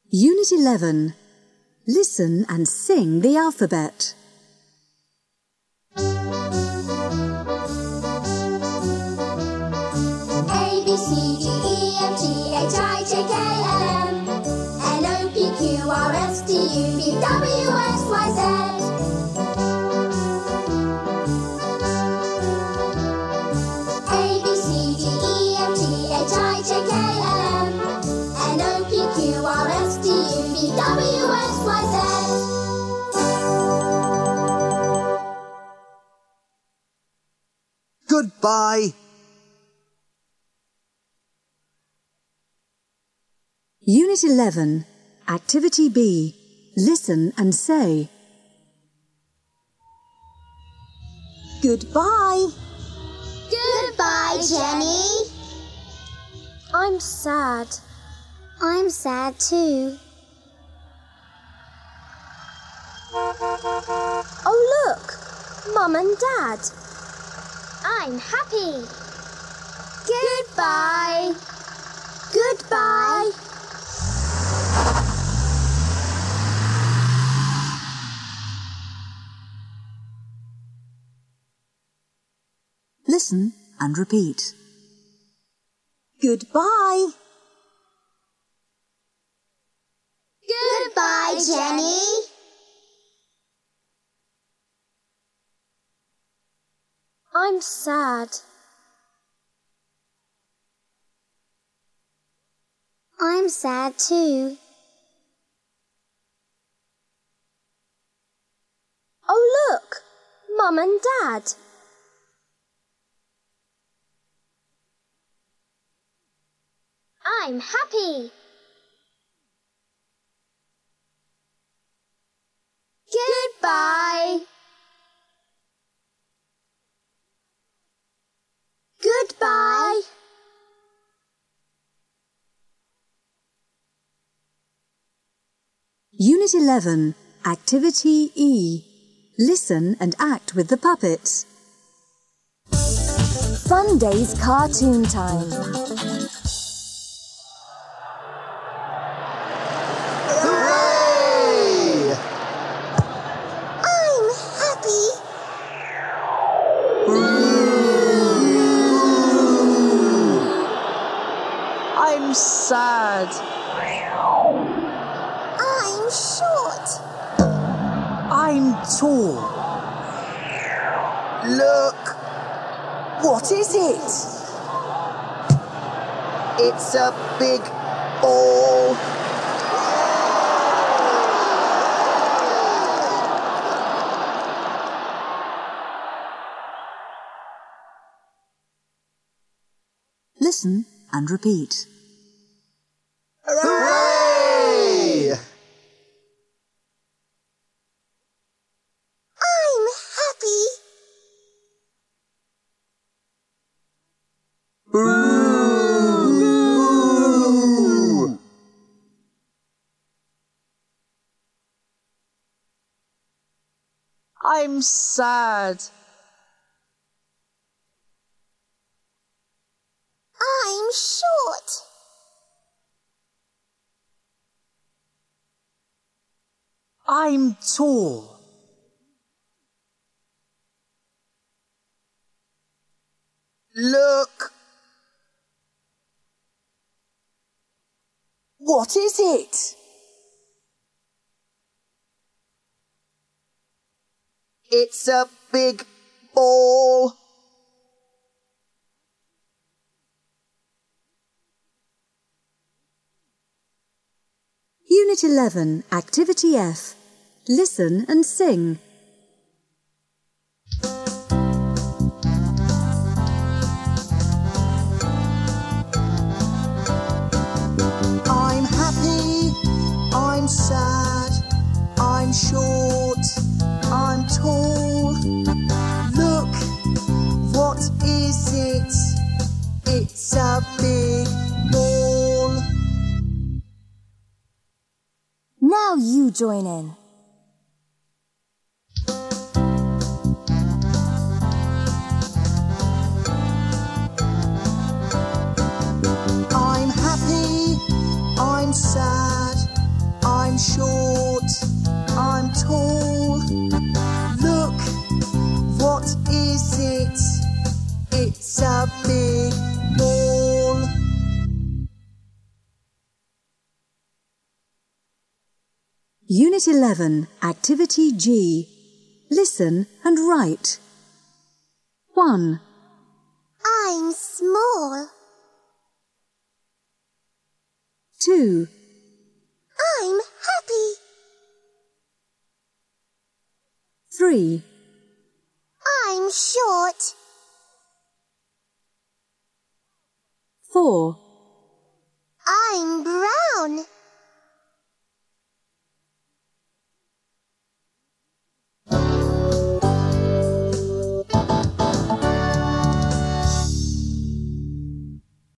Unit 11. Listen and sing the alphabet. A, B, C, D, E, F, G, H, I, J, K, L, M N, O, P, Q, R, S, T, U, V, W, X, Y, Z. A, B, C, D, E, F, G, H, I, J, K, L, M N, O, P, Q, R, S, T, U, V, W, X, Y, Z. Goodbye. Unit 11. Activity B. Listen and say. Goodbye. Goodbye, Jenny. I'm sad. I'm sad too. Oh, look! Mum and Dad. I'm happy. Goodbye. Goodbye. Listen and repeat. Goodbye. Goodbye, Jenny. I'm sad. I'm sad too. Oh, look! Mum and Dad. I'm happy. Goodbye. Goodbye. Unit 11. Activity E. Listen and act with the puppets. Sunday's cartoon time. Hooray! I'm happy. I'm sad. I'm short. I'm tall. Look! What is it? It's a big ball. Listen and repeat. Hooray! I'm happy. Ooh. I'm sad. I'm short. I'm tall. Look! What is it? It's a big ball. Unit 11. Activity F. Listen and sing. I'm happy, I'm sad, I'm short, I'm tall. Look, what is it? It's a big ball. Now you join in. I'm happy, I'm sad, I'm short, I'm tall. Look, what is it? It's a big ball. Unit 11, Activity G. Listen and write. 1, I'm small. 2, I'm happy. 3, I'm short. 4, I'm